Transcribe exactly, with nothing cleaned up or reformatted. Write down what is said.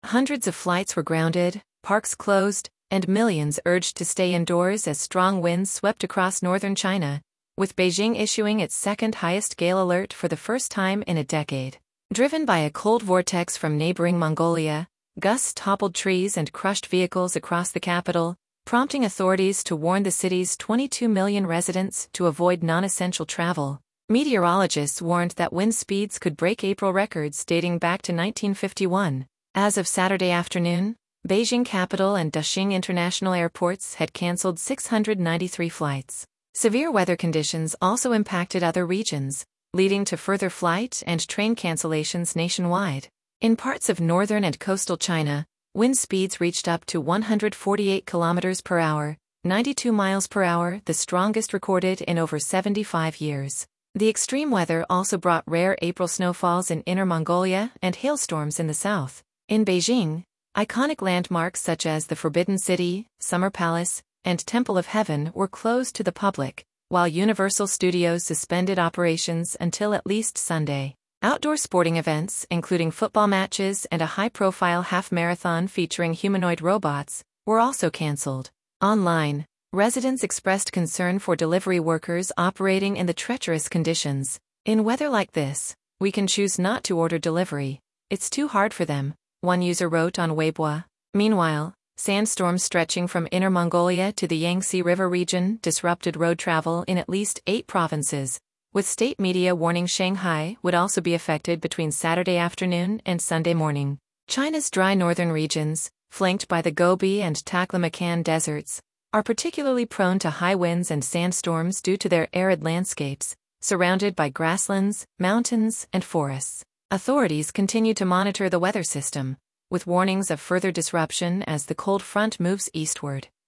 Hundreds of flights were grounded, parks closed, and millions urged to stay indoors as strong winds swept across northern China, with Beijing issuing its second highest gale alert for the first time in a decade. Driven by a cold vortex from neighboring Mongolia, gusts toppled trees and crushed vehicles across the capital, prompting authorities to warn the city's twenty-two million residents to avoid non-essential travel. Meteorologists warned that wind speeds could break April records dating back to nineteen fifty-one. As of Saturday afternoon, Beijing Capital and Daxing International airports had cancelled six hundred ninety-three flights. Severe weather conditions also impacted other regions, leading to further flight and train cancellations nationwide. In parts of northern and coastal China, wind speeds reached up to one hundred forty-eight kilometers per hour, ninety-two miles per hour, the strongest recorded in over seventy-five years. The extreme weather also brought rare April snowfalls in Inner Mongolia and hailstorms in the south. In Beijing, iconic landmarks such as the Forbidden City, Summer Palace, and Temple of Heaven were closed to the public, while Universal Studios suspended operations until at least Sunday. Outdoor sporting events, including football matches and a high-profile half-marathon featuring humanoid robots, were also cancelled. Online, residents expressed concern for delivery workers operating in the treacherous conditions. In weather like this, we can choose not to order delivery. It's too hard for them, one user wrote on Weibo. Meanwhile, sandstorms stretching from Inner Mongolia to the Yangtze River region disrupted road travel in at least eight provinces, with state media warning Shanghai would also be affected between Saturday afternoon and Sunday morning. China's dry northern regions, flanked by the Gobi and Taklamakan deserts, are particularly prone to high winds and sandstorms due to their arid landscapes, surrounded by grasslands, mountains, and forests. Authorities continue to monitor the weather system, with warnings of further disruption as the cold front moves eastward.